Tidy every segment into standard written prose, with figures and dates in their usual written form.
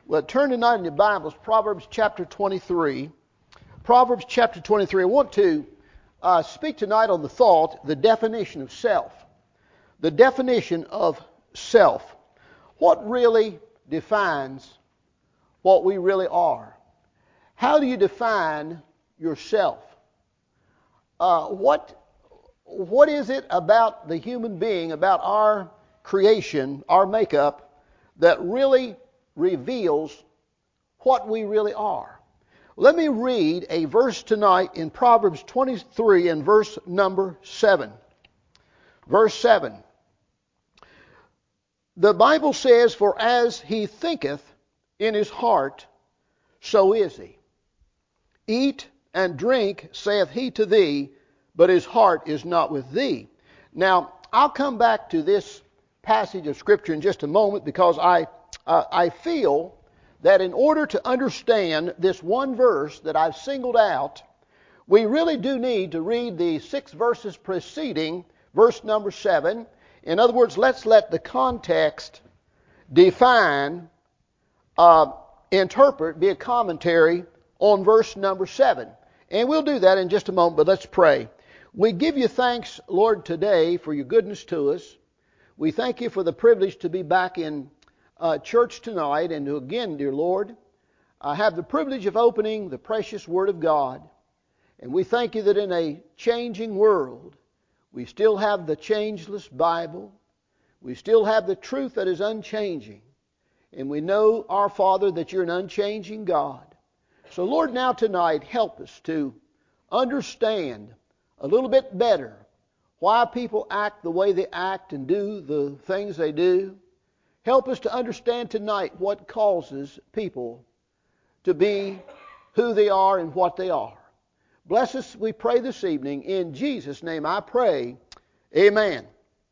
Well, turn tonight in your Bibles, Proverbs chapter 23. Proverbs chapter 23. I want to speak tonight on the thought, the definition of self. The definition of self. What really defines what we really are? How do you define yourself? What is it about the human being, about our creation, our makeup, that really reveals what we really are? Let me read a verse tonight in Proverbs 23 and verse number 7. Verse 7. The Bible says, "For as he thinketh in his heart, so is he. Eat and drink, saith he to thee, but his heart is not with thee." Now, I'll come back to this passage of Scripture in just a moment, because I feel that in order to understand this one verse that I've singled out, we really do need to read the 6 verses preceding verse number 7. In other words, let's let the context define, interpret, be a commentary on verse number 7. And we'll do that in just a moment, but let's pray. We give you thanks, Lord, today for your goodness to us. We thank you for the privilege to be back in church tonight, and to again, dear Lord, have the privilege of opening the precious Word of God. And we thank you that in a changing world, we still have the changeless Bible. We still have the truth that is unchanging. And we know, our Father, that you're an unchanging God. So, Lord, now tonight, help us to understand a little bit better why people act the way they act and do the things they do. Help us to understand tonight what causes people to be who they are and what they are. Bless us, we pray this evening. In Jesus' name I pray. Amen.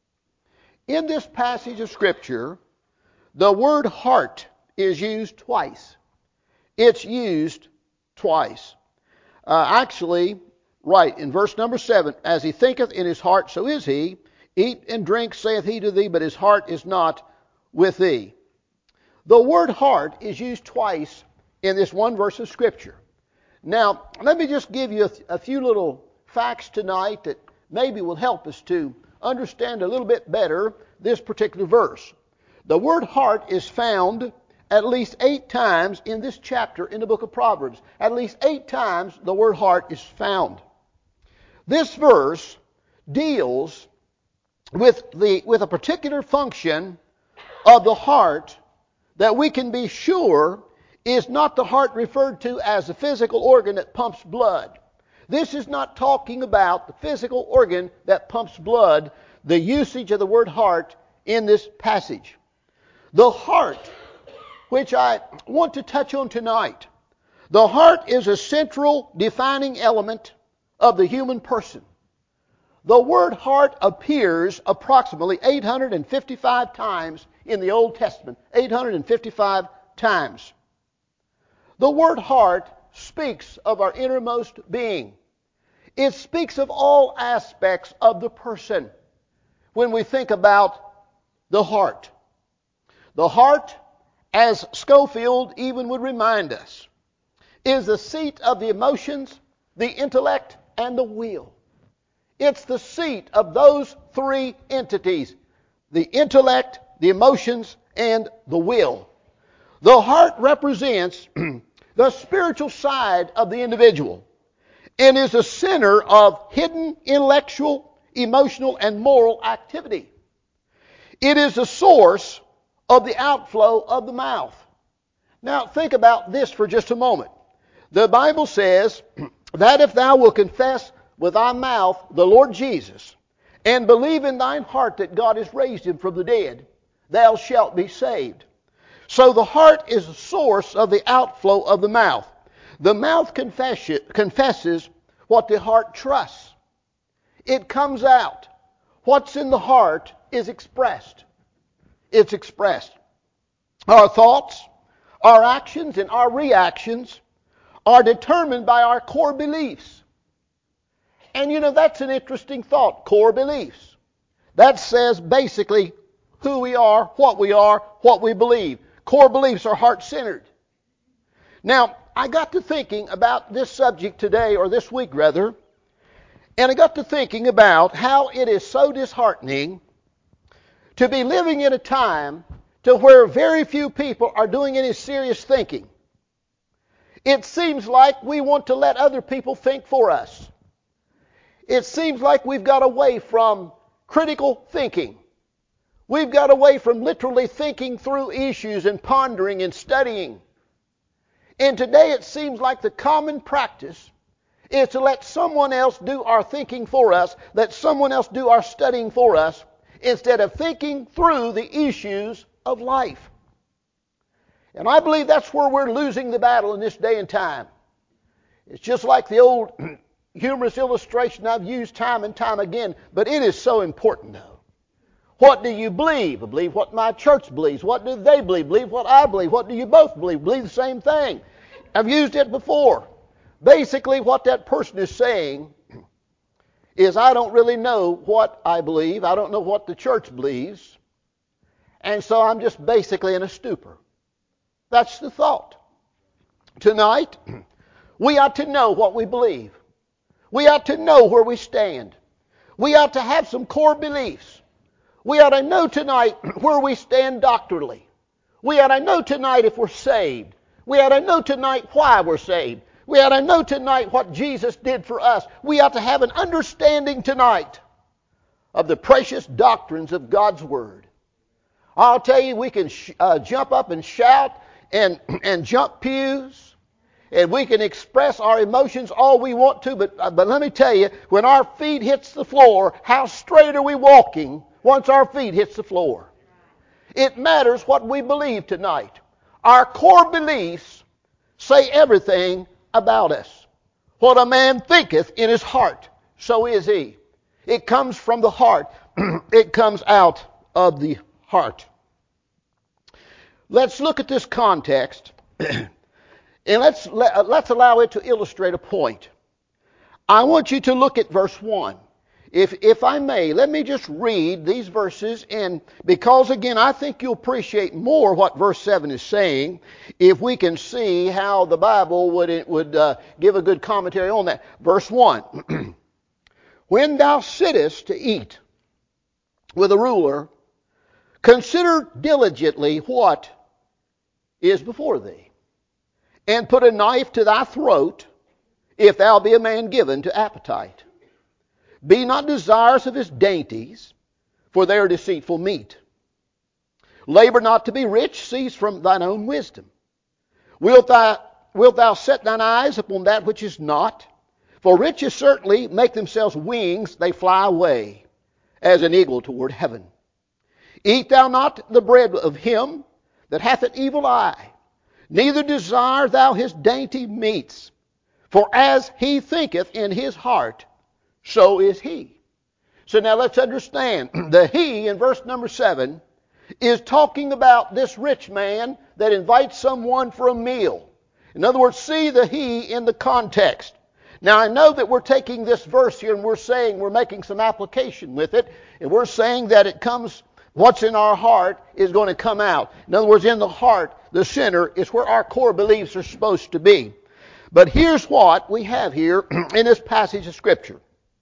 In this passage of Scripture, the word heart is used twice. It's used twice. Actually, right, in verse number 7, "As he thinketh in his heart, so is he. Eat and drink, saith he to thee, but his heart is not with thee." The word heart is used twice in this one verse of Scripture. Now, let me just give you a few little facts tonight that maybe will help us to understand a little bit better this particular verse. The word heart is found at least 8 times in this chapter in the book of Proverbs. At least 8 times the word heart is found. This verse deals with a particular function of the heart that we can be sure is not the heart referred to as the physical organ that pumps blood. This is not talking about the physical organ that pumps blood, the usage of the word heart in this passage. The heart, which I want to touch on tonight, the heart is a central defining element of the human person. The word heart appears approximately 855 times in the Old Testament. 855 times. The word heart speaks of our innermost being. It speaks of all aspects of the person when we think about the heart. The heart, as Schofield even would remind us, is the seat of the emotions, the intellect, and the will. It's the seat of those 3 entities: the intellect, the emotions, and the will. The heart represents the spiritual side of the individual and is the center of hidden intellectual, emotional, and moral activity. It is the source of the outflow of the mouth. Now, think about this for just a moment. The Bible says that if thou wilt confess with thy mouth the Lord Jesus, and believe in thine heart that God has raised him from the dead, thou shalt be saved. So the heart is the source of the outflow of the mouth. The mouth confesses what the heart trusts. It comes out. What's in the heart is expressed. It's expressed. Our thoughts, our actions, and our reactions are determined by our core beliefs. And you know, that's an interesting thought, core beliefs. That says basically who we are, what we believe. Core beliefs are heart-centered. Now, I got to thinking about this subject today, or this week rather, and I got to thinking about how it is so disheartening to be living in a time to where very few people are doing any serious thinking. It seems like we want to let other people think for us. It seems like we've got away from critical thinking. We've got away from literally thinking through issues and pondering and studying. And today it seems like the common practice is to let someone else do our thinking for us, let someone else do our studying for us, instead of thinking through the issues of life. And I believe that's where we're losing the battle in this day and time. It's just like the old humorous illustration I've used time and time again, but it is so important though. What do you believe? I believe what my church believes. What do they believe? Believe what I believe. What do you both believe? Believe the same thing. I've used it before. Basically what that person is saying is, I don't really know what I believe. I don't know what the church believes. And so I'm just basically in a stupor. That's the thought. Tonight, we ought to know what we believe. We ought to know where we stand. We ought to have some core beliefs. We ought to know tonight where we stand doctrinally. We ought to know tonight if we're saved. We ought to know tonight why we're saved. We ought to know tonight what Jesus did for us. We ought to have an understanding tonight of the precious doctrines of God's Word. I'll tell you, we can jump up and shout and jump pews, and we can express our emotions all we want to, but let me tell you, when our feet hits the floor, how straight are we walking once our feet hits the floor? It matters what we believe tonight. Our core beliefs say everything about us. What a man thinketh in his heart, so is he. It comes from the heart. It comes out of the heart. Let's look at this context, and let's allow it to illustrate a point. I want you to look at verse 1. If I may, let me just read these verses, and because again I think you'll appreciate more what verse 7 is saying if we can see how the Bible would give a good commentary on that. Verse 1, when thou sittest to eat with a ruler, consider diligently what is before thee, and put a knife to thy throat, if thou be a man given to appetite. Be not desirous of his dainties, for they are deceitful meat. Labor not to be rich, cease from thine own wisdom. Wilt thou set thine eyes upon that which is not? For riches certainly make themselves wings, they fly away, as an eagle toward heaven. Eat thou not the bread of him that hath an evil eye, neither desire thou his dainty meats. For as he thinketh in his heart, so is he. So now let's understand, the he in verse number 7 is talking about this rich man that invites someone for a meal. In other words, see the he in the context. Now I know that we're taking this verse here and we're making some application with it, and we're saying that it comes, what's in our heart is going to come out. In other words, in the heart, the center, is where our core beliefs are supposed to be. But here's what we have here in this passage of Scripture.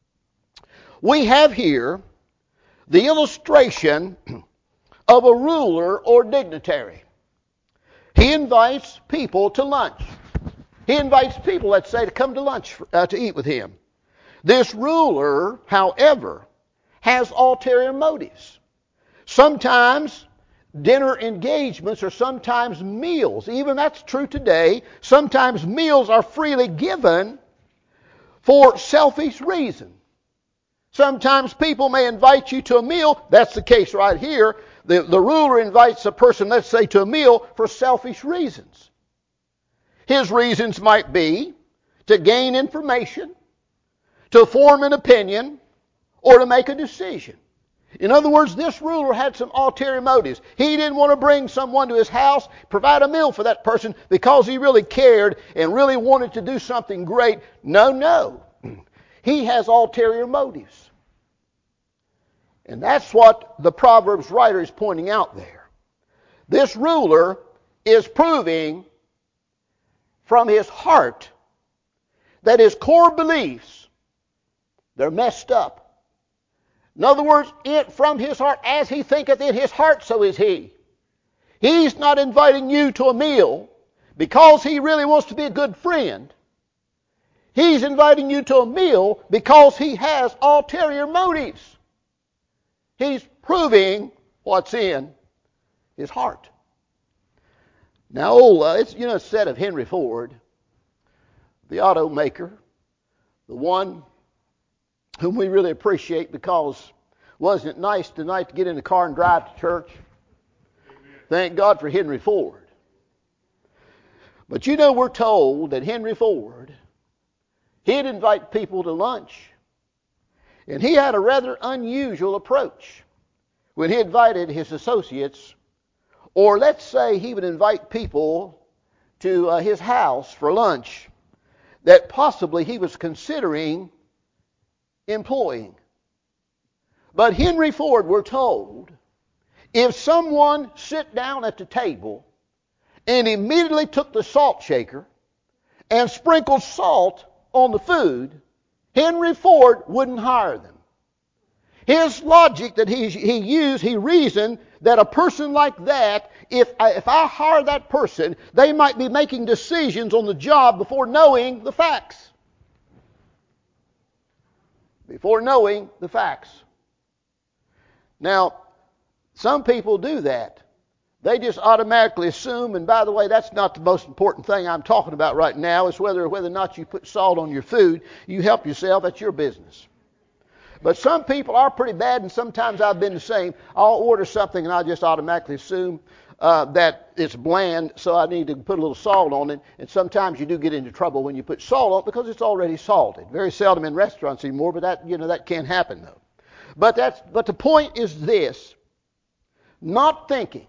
We have here the illustration of a ruler or dignitary. He invites people to lunch. He invites people, let's say, to come to lunch to eat with him. This ruler, however, has ulterior motives. Sometimes dinner engagements or sometimes meals, even that's true today, sometimes meals are freely given for selfish reasons. Sometimes people may invite you to a meal. That's the case right here. The ruler invites a person, let's say, to a meal for selfish reasons. His reasons might be to gain information, to form an opinion, or to make a decision. In other words, this ruler had some ulterior motives. He didn't want to bring someone to his house, provide a meal for that person because he really cared and really wanted to do something great. No. He has ulterior motives. And that's what the Proverbs writer is pointing out there. This ruler is proving from his heart that his core beliefs, they're messed up. In other words, from his heart, as he thinketh in his heart, so is he. He's not inviting you to a meal because he really wants to be a good friend. He's inviting you to a meal because he has ulterior motives. He's proving what's in his heart. Now, it's said of Henry Ford, the automaker, the one whom we really appreciate because wasn't it nice tonight to get in the car and drive to church? Thank God for Henry Ford. But we're told that Henry Ford, he'd invite people to lunch. And he had a rather unusual approach when he invited his associates, or let's say he would invite people to his house for lunch that possibly he was considering employing. But Henry Ford, we're told, if someone sit down at the table and immediately took the salt shaker and sprinkled salt on the food, Henry Ford wouldn't hire them. His logic that he used, he reasoned that a person like that, if I hire that person, they might be making decisions on the job before knowing the facts. Before knowing the facts. Now, some people do that. They just automatically assume, and by the way, that's not the most important thing I'm talking about right now. It's whether or not you put salt on your food. You help yourself, that's your business. But some people are pretty bad, and sometimes I've been the same. I'll order something and I'll just automatically assume that it's bland, so I need to put a little salt on it. And sometimes you do get into trouble when you put salt on it because it's already salted. Very seldom in restaurants anymore, but that can happen though. But the point is this: not thinking,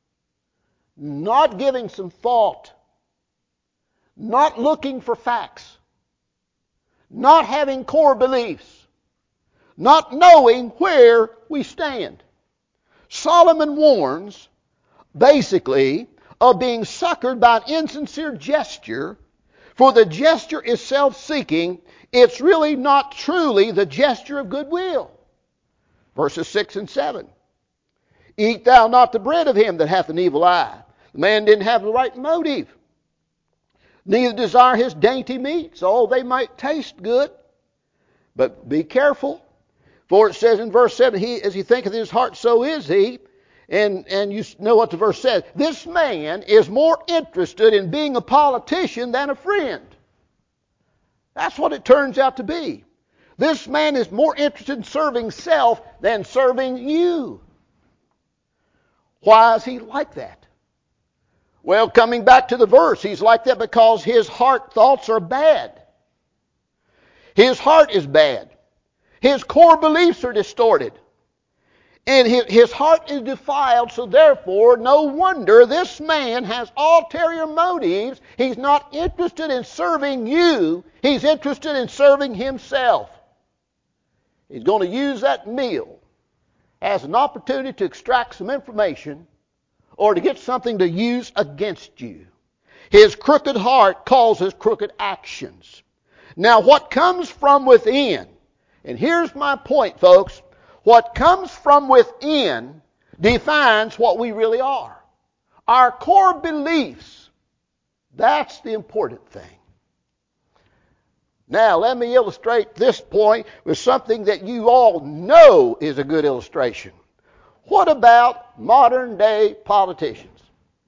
not giving some thought, not looking for facts, not having core beliefs, not knowing where we stand. Solomon warns, basically, of being suckered by an insincere gesture, for the gesture is self-seeking. It's really not truly the gesture of goodwill. Verses 6 and 7. Eat thou not the bread of him that hath an evil eye. The man didn't have the right motive. Neither desire his dainty meats. Oh, they might taste good, but be careful. For it says in verse 7, as he thinketh in his heart, so is he. And you know what the verse says. This man is more interested in being a politician than a friend. That's what it turns out to be. This man is more interested in serving self than serving you. Why is he like that? Well, coming back to the verse, he's like that because his heart thoughts are bad. His heart is bad. His core beliefs are distorted. And his heart is defiled, so therefore, no wonder this man has ulterior motives. He's not interested in serving you. He's interested in serving himself. He's going to use that meal as an opportunity to extract some information or to get something to use against you. His crooked heart causes crooked actions. Now, what comes from within, and here's my point, folks. What comes from within defines what we really are. Our core beliefs, that's the important thing. Now, let me illustrate this point with something that you all know is a good illustration. What about modern day politicians?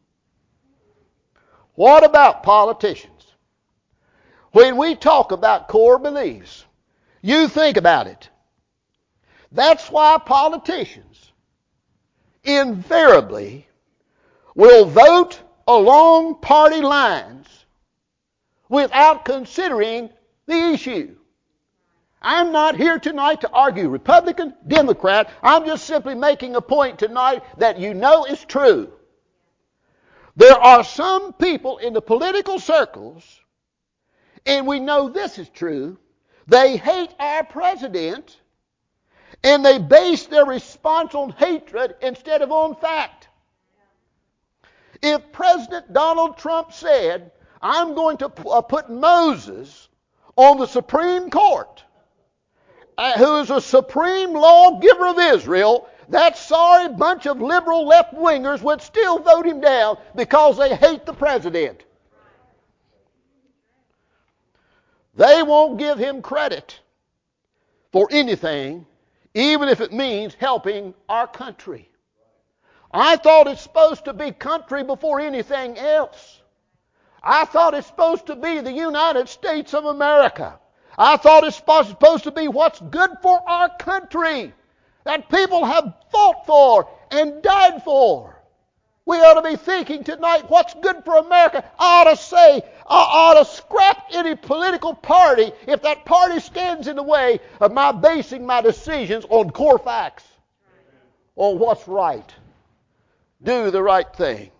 What about politicians? When we talk about core beliefs, you think about it. That's why politicians invariably will vote along party lines without considering the issue. I'm not here tonight to argue Republican, Democrat. I'm just simply making a point tonight that you know is true. There are some people in the political circles, and we know this is true, they hate our president, and they base their response on hatred instead of on fact. If President Donald Trump said, I'm going to put Moses on the Supreme Court, who is a supreme lawgiver of Israel, that sorry bunch of liberal left-wingers would still vote him down because they hate the president. They won't give him credit for anything, even if it means helping our country. I thought it's supposed to be country before anything else. I thought it's supposed to be the United States of America. I thought it's supposed to be what's good for our country, that people have fought for and died for. We ought to be thinking tonight, what's good for America? I ought to scrap any political party if that party stands in the way of my basing my decisions on core facts, on what's right. Do the right thing.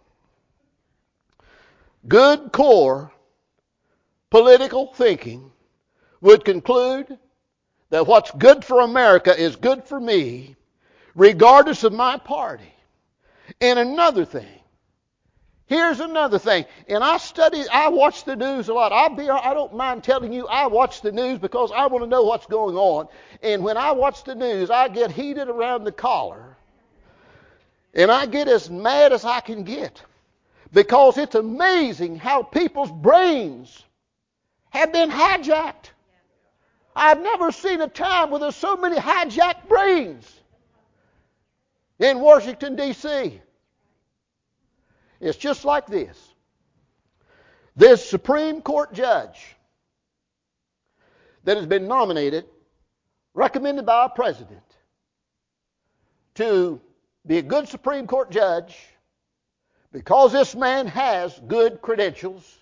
Good core political thinking would conclude that what's good for America is good for me, regardless of my party. And another thing, here's another thing, and I watch the news a lot. I don't mind telling you, I watch the news because I want to know what's going on. And when I watch the news, I get heated around the collar, and I get as mad as I can get, because it's amazing how people's brains have been hijacked. I've never seen a time where there's so many hijacked brains in Washington, D.C. It's just like this. This Supreme Court judge that has been nominated, recommended by our president, to be a good Supreme Court judge, because this man has good credentials.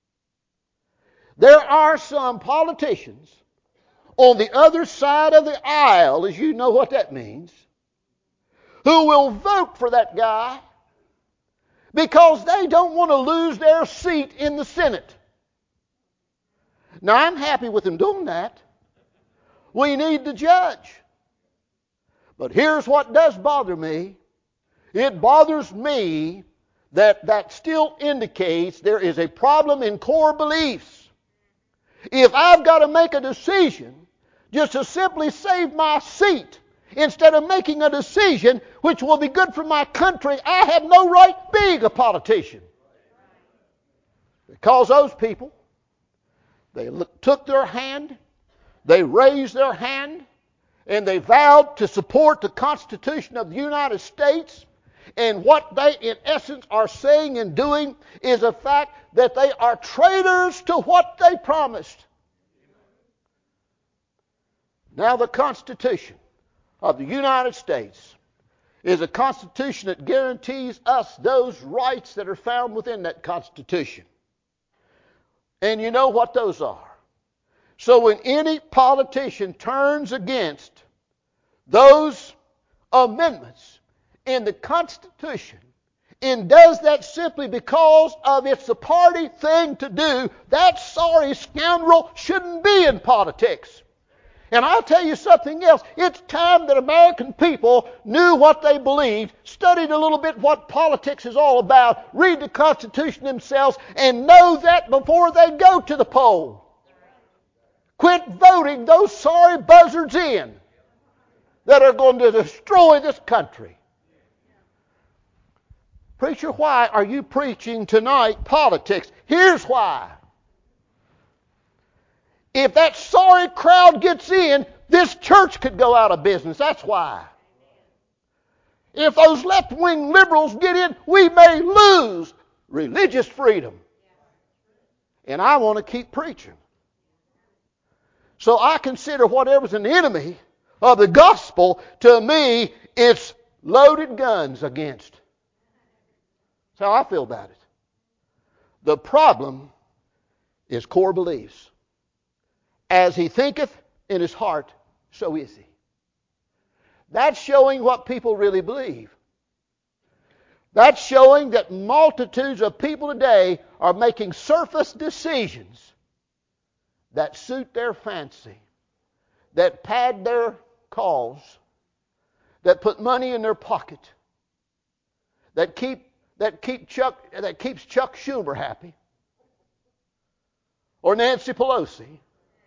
There are some politicians on the other side of the aisle, as you know what that means, who will vote for that guy because they don't want to lose their seat in the Senate. Now, I'm happy with them doing that. We need the judge. But here's what does bother me. It bothers me that still indicates there is a problem in core beliefs. If I've got to make a decision just to simply save my seat, instead of making a decision which will be good for my country, I have no right being a politician. Because those people, they took their hand, they raised their hand, and they vowed to support the Constitution of the United States. And what they, in essence, are saying and doing is the fact that they are traitors to what they promised. Now, the Constitution of the United States is a Constitution that guarantees us those rights that are found within that Constitution. And you know what those are. So when any politician turns against those amendments in the Constitution and does that simply because of it's the party thing to do, that sorry scoundrel shouldn't be in politics. And I'll tell you something else. It's time that American people knew what they believed, studied a little bit what politics is all about, read the Constitution themselves, and know that before they go to the poll. Quit voting those sorry buzzards in that are going to destroy this country. Preacher, why are you preaching tonight politics? Here's why. If that sorry crowd gets in, this church could go out of business. That's why. If those left-wing liberals get in, we may lose religious freedom. And I want to keep preaching. So I consider whatever's an enemy of the gospel, to me, it's loaded guns against. That's how I feel about it. The problem is core beliefs. As he thinketh in his heart, so is he. That's showing what people really believe. That's showing that multitudes of people today are making surface decisions that suit their fancy, that pad their cause, that put money in their pocket, that keep that keeps Chuck Schumer happy, or Nancy Pelosi,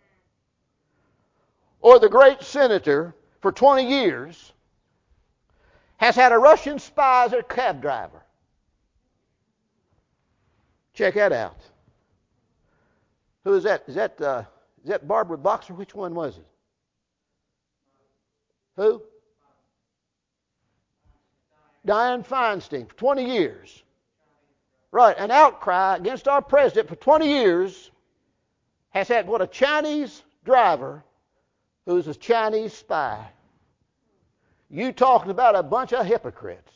or the great senator for 20 years has had a Russian spy as a cab driver. Check that out. Who is that? Is that Barbara Boxer? Which one was it? Who? Dianne Feinstein for 20 years. Right, an outcry against our president for 20 years has had a Chinese driver who's a Chinese spy. You talking about a bunch of hypocrites.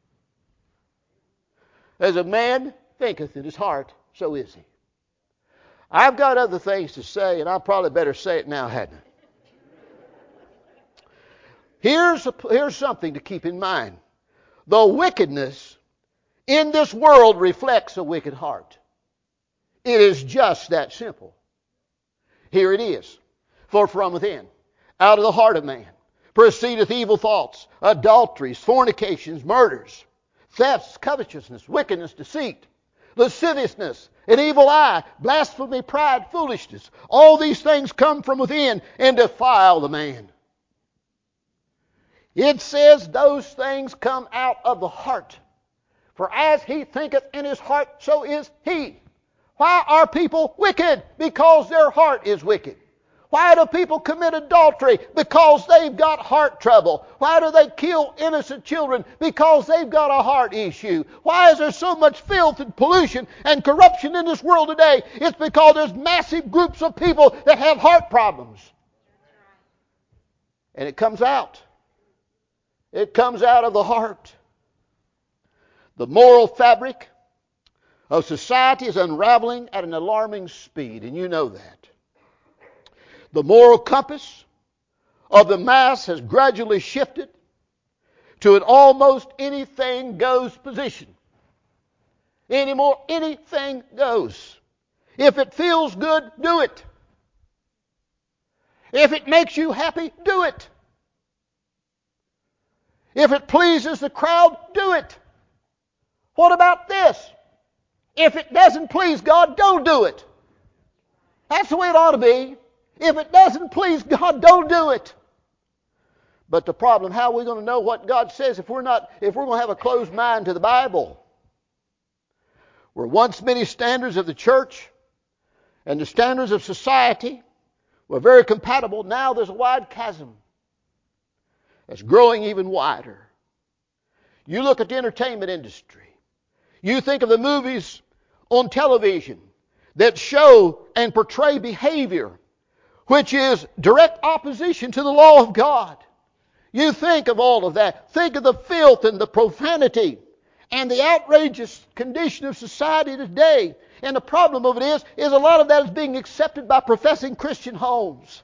As a man thinketh in his heart, so is he. I've got other things to say, and I probably better say it now, hadn't I? Here's something to keep in mind. The wickedness in this world reflects a wicked heart. It is just that simple. Here it is. For from within, out of the heart of man, proceedeth evil thoughts, adulteries, fornications, murders, thefts, covetousness, wickedness, deceit, lasciviousness, an evil eye, blasphemy, pride, foolishness. All these things come from within and defile the man. It says those things come out of the heart. For as he thinketh in his heart, so is he. Why are people wicked? Because their heart is wicked. Why do people commit adultery? Because they've got heart trouble. Why do they kill innocent children? Because they've got a heart issue. Why is there so much filth and pollution and corruption in this world today? It's because there's massive groups of people that have heart problems. And it comes out. It comes out of the heart. The moral fabric of society is unraveling at an alarming speed, and you know that. The moral compass of the mass has gradually shifted to an almost anything goes position. Anymore, anything goes. If it feels good, do it. If it makes you happy, do it. If it pleases the crowd, do it. What about this? If it doesn't please God, don't do it. That's the way it ought to be. If it doesn't please God, don't do it. But the problem, how are we going to know what God says if we're going to have a closed mind to the Bible? Where once many standards of the church and the standards of society were very compatible, now there's a wide chasm that's growing even wider. You look at the entertainment industry. You think of the movies on television that show and portray behavior which is direct opposition to the law of God. You think of all of that. Think of the filth and the profanity and the outrageous condition of society today. And the problem of it is a lot of that is being accepted by professing Christian homes.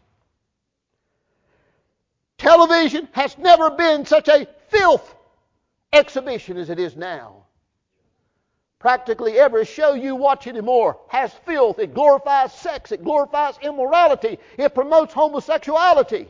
Television has never been such a filth exhibition as it is now. Practically every show you watch anymore has filth. It glorifies sex. It glorifies immorality. It promotes homosexuality.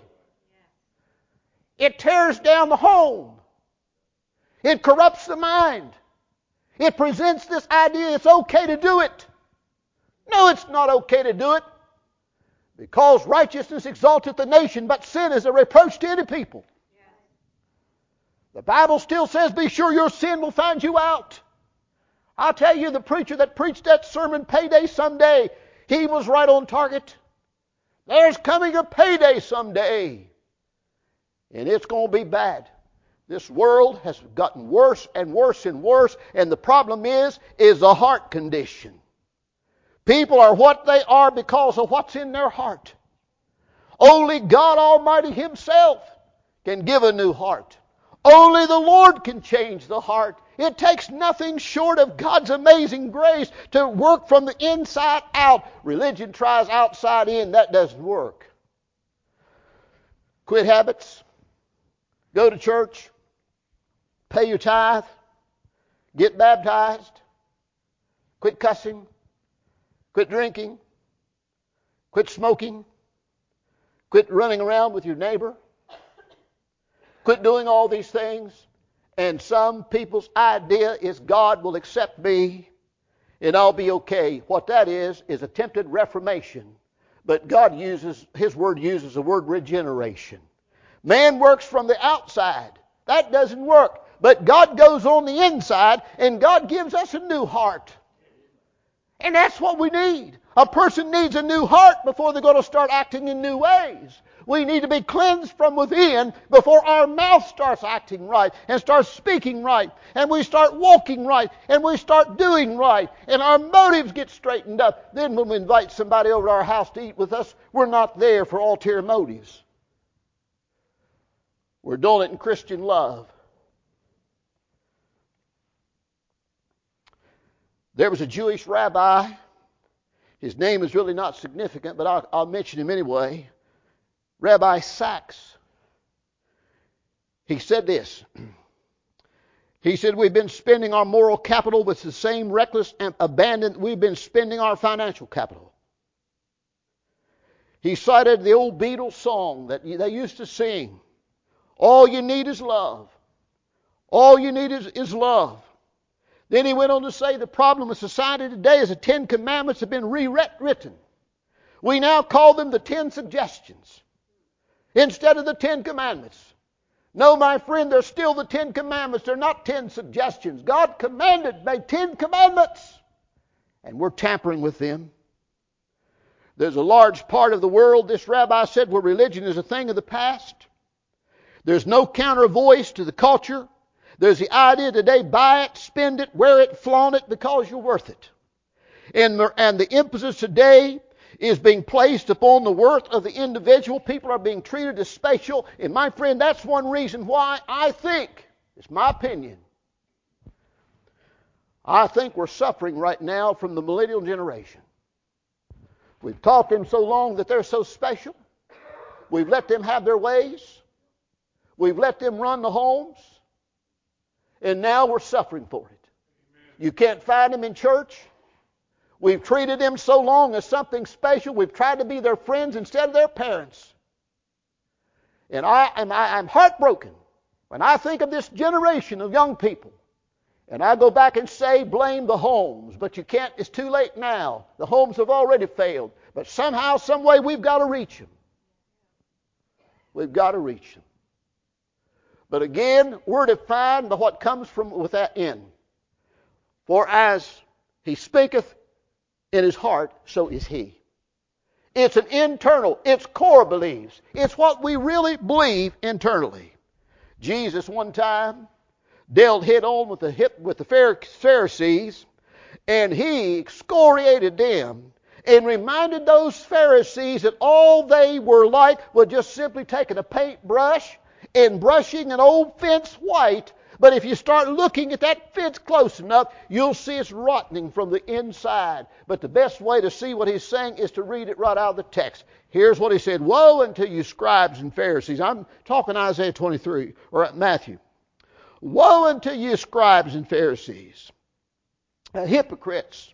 It tears down the home. It corrupts the mind. It presents this idea it's okay to do it. No, it's not okay to do it. Because righteousness exalteth the nation, but sin is a reproach to any people. The Bible still says, be sure your sin will find you out. I'll tell you, the preacher that preached that sermon, Payday Someday, he was right on target. There's coming a payday someday. And it's going to be bad. This world has gotten worse and worse and worse. And the problem is the heart condition. People are what they are because of what's in their heart. Only God Almighty Himself can give a new heart. Only the Lord can change the heart. It takes nothing short of God's amazing grace to work from the inside out. Religion tries outside in. That doesn't work. Quit habits. Go to church. Pay your tithe. Get baptized. Quit cussing. Quit drinking. Quit smoking. Quit running around with your neighbor. Quit doing all these things. And some people's idea is God will accept me and I'll be okay. What that is attempted reformation. But God uses, His Word uses the word regeneration. Man works from the outside. That doesn't work. But God goes on the inside and God gives us a new heart. And that's what we need. A person needs a new heart before they're going to start acting in new ways. We need to be cleansed from within before our mouth starts acting right and starts speaking right and we start walking right and we start doing right and our motives get straightened up. Then when we invite somebody over to our house to eat with us, we're not there for ulterior motives. We're doing it in Christian love. There was a Jewish rabbi. His name is really not significant, but I'll mention him anyway. Rabbi Sachs. He said this. He said, we've been spending our moral capital with the same reckless abandon we've been spending our financial capital. He cited the old Beatles song that they used to sing. All you need is love. All you need is love. Then he went on to say the problem with society today is the 10 Commandments have been rewritten. We now call them the 10 Suggestions instead of the 10 Commandments. No, my friend, they're still the 10 Commandments. They're not 10 suggestions. God commanded, made 10 Commandments. And we're tampering with them. There's a large part of the world, this rabbi said, where religion is a thing of the past. There's no counter voice to the culture. There's the idea today, buy it, spend it, wear it, flaunt it because you're worth it. And the emphasis today is being placed upon the worth of the individual. People are being treated as special. And my friend, that's one reason why I think, it's my opinion, I think we're suffering right now from the millennial generation. We've taught them so long that they're so special. We've let them have their ways. We've let them run the homes. And now we're suffering for it. You can't find them in church. We've treated them so long as something special. We've tried to be their friends instead of their parents. And I'm heartbroken when I think of this generation of young people. And I go back and say, blame the homes. But you can't, it's too late now. The homes have already failed. But somehow, some way, we've got to reach them. We've got to reach them. But again, we're defined by what comes from with that end. For as he speaketh in his heart, so is he. It's an internal, it's core beliefs. It's what we really believe internally. Jesus one time dealt head on with the Pharisees, and he excoriated them and reminded those Pharisees that all they were like was just simply taking a paintbrush and brushing an old fence white. But if you start looking at that fence close enough, you'll see it's rotting from the inside. But the best way to see what he's saying is to read it right out of the text. Here's what he said. Woe unto you scribes and Pharisees. I'm talking Isaiah 23, or Matthew. Woe unto you scribes and Pharisees, hypocrites.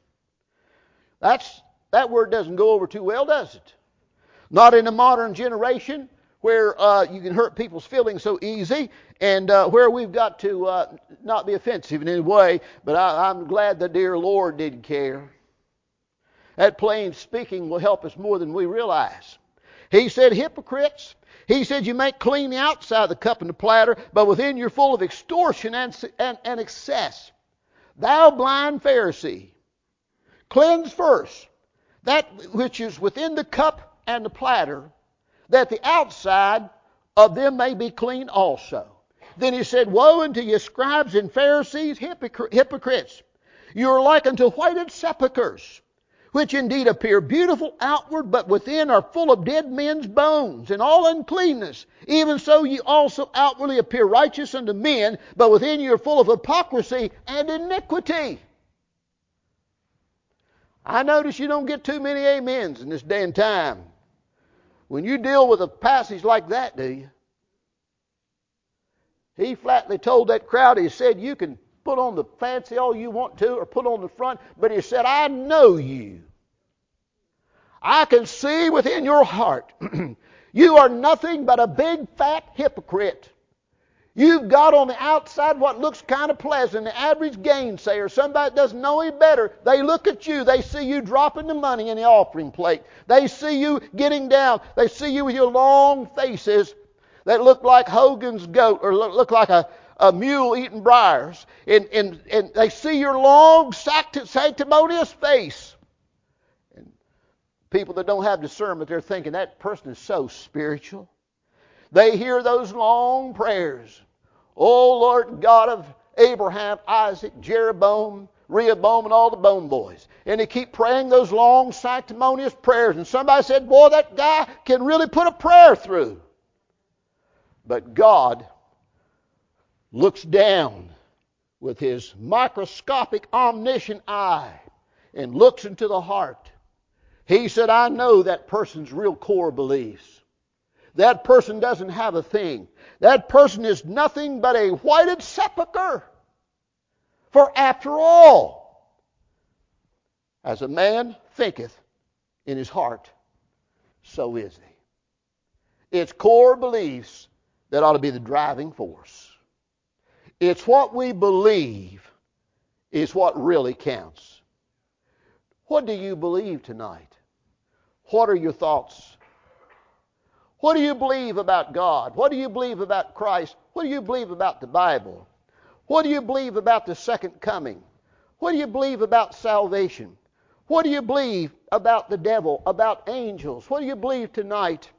That word doesn't go over too well, does it? Not in the modern generation, where you can hurt people's feelings so easy, and where we've got to not be offensive in any way, but I'm glad the dear Lord didn't care. That plain speaking will help us more than we realize. He said, hypocrites. He said, you make clean the outside of the cup and the platter, but within you're full of extortion and excess. Thou blind Pharisee, cleanse first that which is within the cup and the platter, that the outside of them may be clean also. Then he said, woe unto you scribes and Pharisees, hypocrites! You are like unto whited sepulchres, which indeed appear beautiful outward, but within are full of dead men's bones and all uncleanness. Even so ye also outwardly appear righteous unto men, but within you are full of hypocrisy and iniquity. I notice you don't get too many amens in this day and time when you deal with a passage like that, do you? He flatly told that crowd, he said, you can put on the fancy all you want to or put on the front, but he said, I know you. I can see within your heart you are nothing but a big fat hypocrite. You've got on the outside what looks kind of pleasant. The average gainsayer, somebody that doesn't know any better, they look at you. They see you dropping the money in the offering plate. They see you getting down. They see you with your long faces that look like Hogan's goat or look like a mule eating briars. And they see your long, sanctimonious face. And people that don't have discernment, they're thinking that person is so spiritual. They hear those long prayers. Oh, Lord God of Abraham, Isaac, Jeroboam, Rehoboam, and all the bone boys. And they keep praying those long, sanctimonious prayers. And somebody said, boy, that guy can really put a prayer through. But God looks down with His microscopic, omniscient eye and looks into the heart. He said, I know that person's real core beliefs. That person doesn't have a thing. That person is nothing but a whited sepulchre. For after all, as a man thinketh in his heart, so is he. It's core beliefs that ought to be the driving force. It's what we believe is what really counts. What do you believe tonight? What are your thoughts? What do you believe about God? What do you believe about Christ? What do you believe about the Bible? What do you believe about the second coming? What do you believe about salvation? What do you believe about the devil, about angels? What do you believe tonight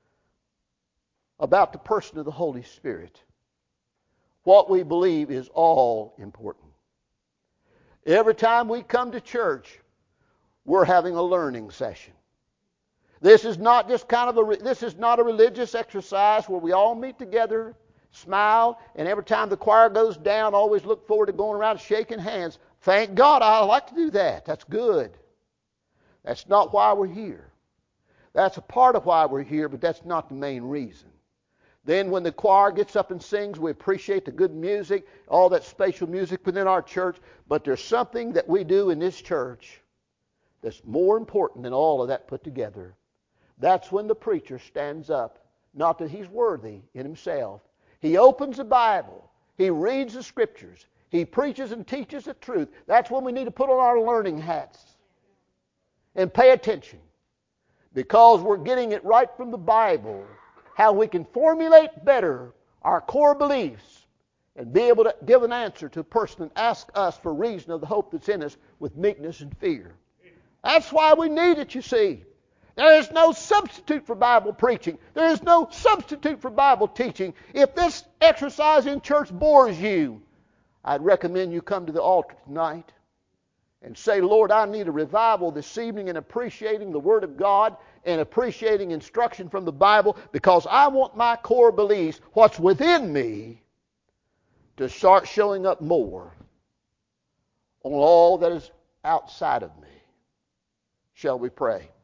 about the person of the Holy Spirit? What we believe is all important. Every time we come to church, we're having a learning session. This is not just this is not a religious exercise where we all meet together, smile, and every time the choir goes down, always look forward to going around and shaking hands. Thank God, I like to do that. That's good. That's not why we're here. That's a part of why we're here, but that's not the main reason. Then when the choir gets up and sings, we appreciate the good music, all that spatial music within our church, but there's something that we do in this church that's more important than all of that put together. That's when the preacher stands up. Not that he's worthy in himself. He opens the Bible. He reads the Scriptures. He preaches and teaches the truth. That's when we need to put on our learning hats and pay attention. Because we're getting it right from the Bible, how we can formulate better our core beliefs and be able to give an answer to a person and ask us for reason of the hope that's in us with meekness and fear. That's why we need it, you see. There is no substitute for Bible preaching. There is no substitute for Bible teaching. If this exercise in church bores you, I'd recommend you come to the altar tonight and say, Lord, I need a revival this evening in appreciating the Word of God and appreciating instruction from the Bible, because I want my core beliefs, what's within me, to start showing up more on all that is outside of me. Shall we pray?